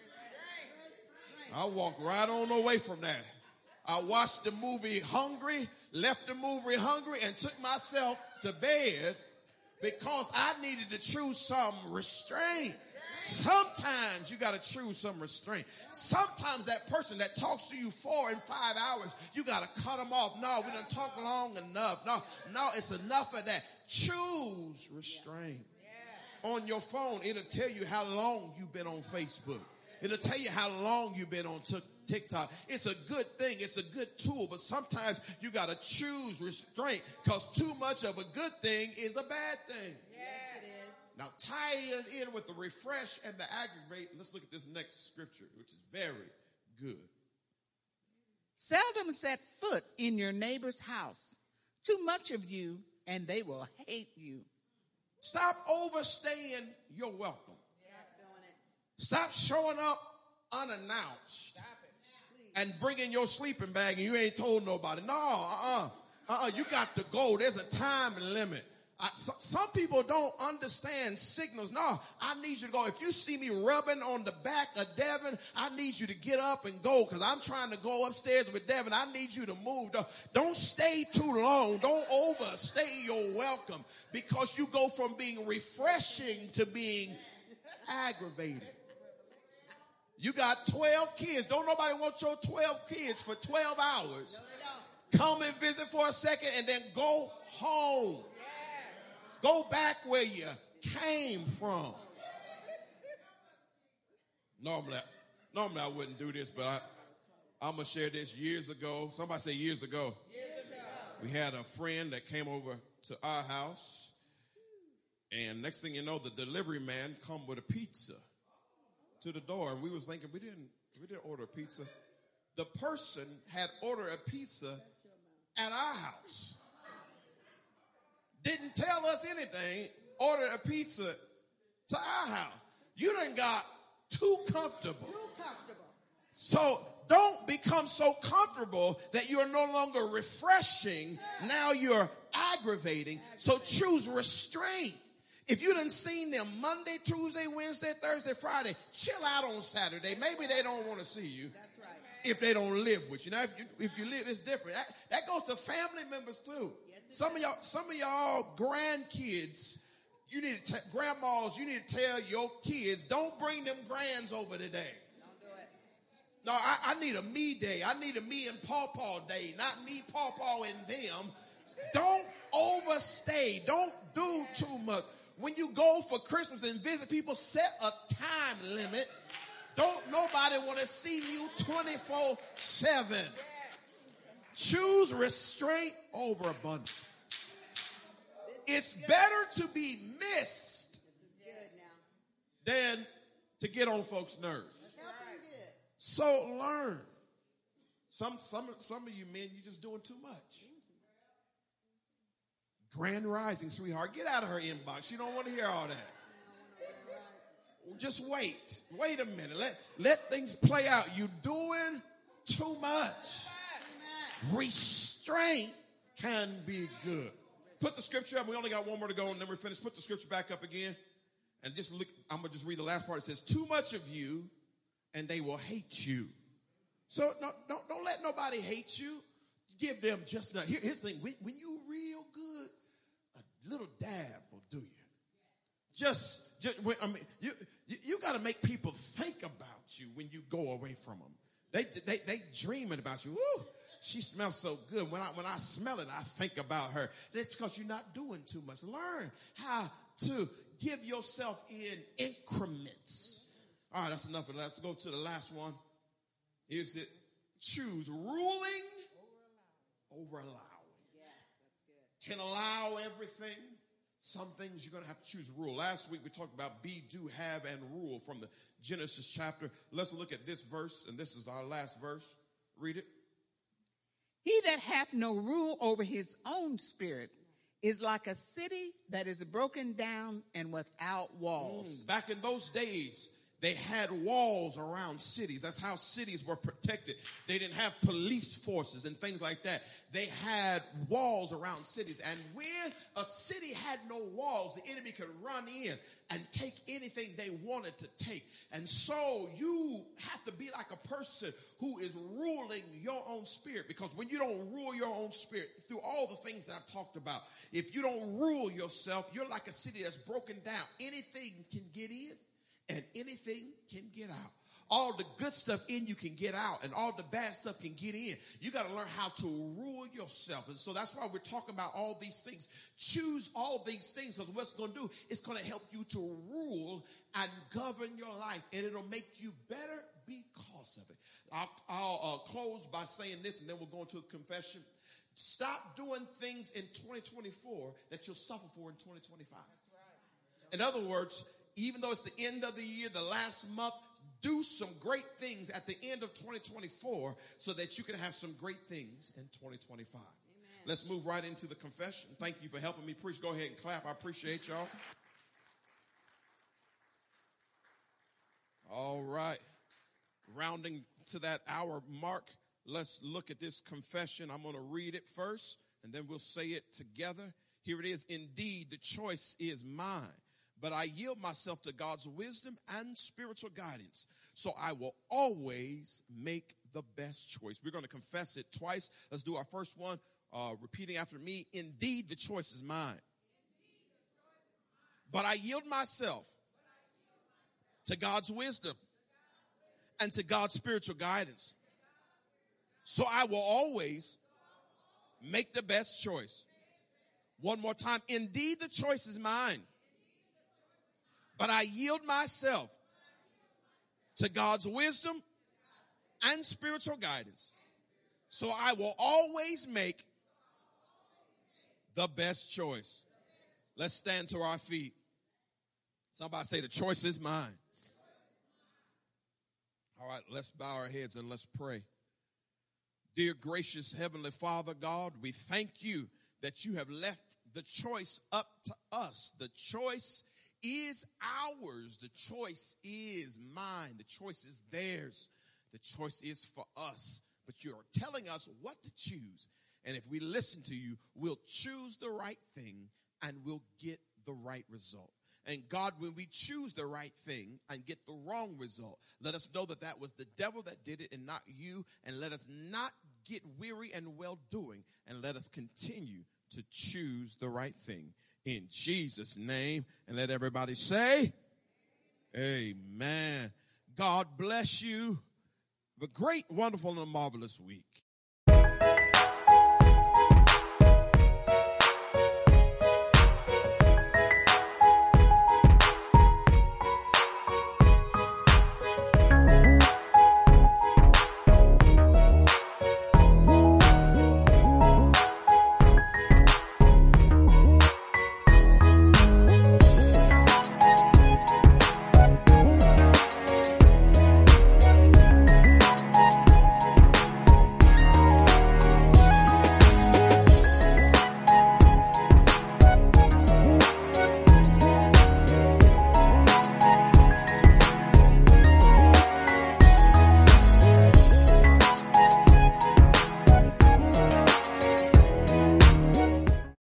I walked right on away from that. I watched the movie Hungry, left the movie hungry, and took myself to bed because I needed to choose some restraint. Sometimes you got to choose some restraint. Sometimes that person that talks to you 4 and 5 hours, you got to cut them off. No, we done talked long enough. No, it's enough of that. Choose restraint. On your phone, it'll tell you how long you've been on Facebook. It'll tell you how long you've been on TikTok. It's a good thing. It's a good tool. But sometimes you got to choose restraint, because too much of a good thing is a bad thing. Now, tie it in with the refresh and the aggravate. Let's look at this next scripture, which is very good. Seldom set foot in your neighbor's house. Too much of you, and they will hate you. Stop overstaying your welcome. Stop showing up unannounced and bringing your sleeping bag and you ain't told nobody. No, you got to go. There's a time limit. Some people don't understand signals. No, I need you to go. If you see me rubbing on the back of Devin, I need you to get up and go, because I'm trying to go upstairs with Devin. I need you to move. Don't stay too long. Don't overstay your welcome, because you go from being refreshing to being aggravated. You got 12 kids. Don't nobody want your 12 kids for 12 hours. Come and visit for a second and then go home. Go back where you came from. Normally I wouldn't do this, but I'm going to share this. Years ago, somebody say years ago, we had a friend that came over to our house. And next thing you know, the delivery man come with a pizza to the door. And we was thinking, we didn't order a pizza. The person had ordered a pizza at our house. Didn't tell us anything, ordered a pizza to our house. You done got too comfortable. So don't become so comfortable that you're no longer refreshing. Now you're aggravating. So choose restraint. If you done seen them Monday, Tuesday, Wednesday, Thursday, Friday, chill out on Saturday. Maybe they don't want to see you. That's right. If they don't live with you. Now, if you live, it's different. That goes to family members too. Yes, Some of y'all grandkids, grandmas, you need to tell your kids, don't bring them grands over today. Don't do it. No, I need a me day. I need a me and Pawpaw day, not me, Pawpaw, and them. Don't overstay. Don't do too much. When you go for Christmas and visit people, set a time limit. Don't nobody want to see you 24/7. Choose restraint over abundance. It's better to be missed than to get on folks' nerves. So learn. Some of you men, you're just doing too much. Grand rising, sweetheart. Get out of her inbox. She don't want to hear all that. Just wait. Wait a minute. Let things play out. You're doing too much. Restraint can be good. Put the scripture up. We only got one more to go and then we're finished. Put the scripture back up again. And just look, I'm going to just read the last part. It says, too much of you and they will hate you. So don't let nobody hate you. Give them just enough. Here's the thing. When you real good, a little dab will do you. You got to make people think about you when you go away from them. They dreaming about you. Woo, she smells so good. When I smell it, I think about her. That's because you're not doing too much. Learn how to give yourself in increments. All right, that's enough of that. Let's go to the last one. Here's it. Choose ruling over allowing. Yes, that's good. Can allow everything. Some things you're going to have to choose rule. Last week we talked about be, do, have, and rule from the Genesis chapter. Let's look at this verse, and this is our last verse. Read it. He that hath no rule over his own spirit is like a city that is broken down and without walls. Back in those days, they had walls around cities. That's how cities were protected. They didn't have police forces and things like that. They had walls around cities. And when a city had no walls, the enemy could run in and take anything they wanted to take. And so you have to be like a person who is ruling your own spirit. Because when you don't rule your own spirit, through all the things that I've talked about, if you don't rule yourself, you're like a city that's broken down. Anything can get in. And anything can get out. All the good stuff in you can get out, and all the bad stuff can get in. You got to learn how to rule yourself. And so that's why we're talking about all these things. Choose all these things, because what's going to do, it's going to help you to rule and govern your life, and it'll make you better because of it. I'll close by saying this, and then we'll go into a confession. Stop doing things in 2024 that you'll suffer for in 2025. In other words, even though it's the end of the year, the last month, do some great things at the end of 2024 so that you can have some great things in 2025. Amen. Let's move right into the confession. Thank you for helping me preach. Go ahead and clap. I appreciate y'all. All right. Rounding to that hour mark, let's look at this confession. I'm going to read it first, and then we'll say it together. Here it is. Indeed, the choice is mine. But I yield myself to God's wisdom and spiritual guidance, so I will always make the best choice. We're going to confess it twice. Let's do our first one, repeating after me. Indeed, the choice is mine. But I yield myself to God's wisdom and to God's spiritual guidance, so I will always make the best choice. One more time. Indeed, the choice is mine. But I yield myself to God's wisdom and spiritual guidance, so I will always make the best choice. Let's stand to our feet. Somebody say the choice is mine. All right, let's bow our heads and let's pray. Dear gracious Heavenly Father God, we thank you that you have left the choice up to us. The choice is ours. The choice is mine. The choice is theirs. The choice is for us. But you're telling us what to choose. And if we listen to you, we'll choose the right thing and we'll get the right result. And God, when we choose the right thing and get the wrong result, let us know that that was the devil that did it and not you. And let us not get weary and well doing. And let us continue to choose the right thing. In Jesus' name. And let everybody say, amen. God bless you. Have a great, wonderful, and marvelous week.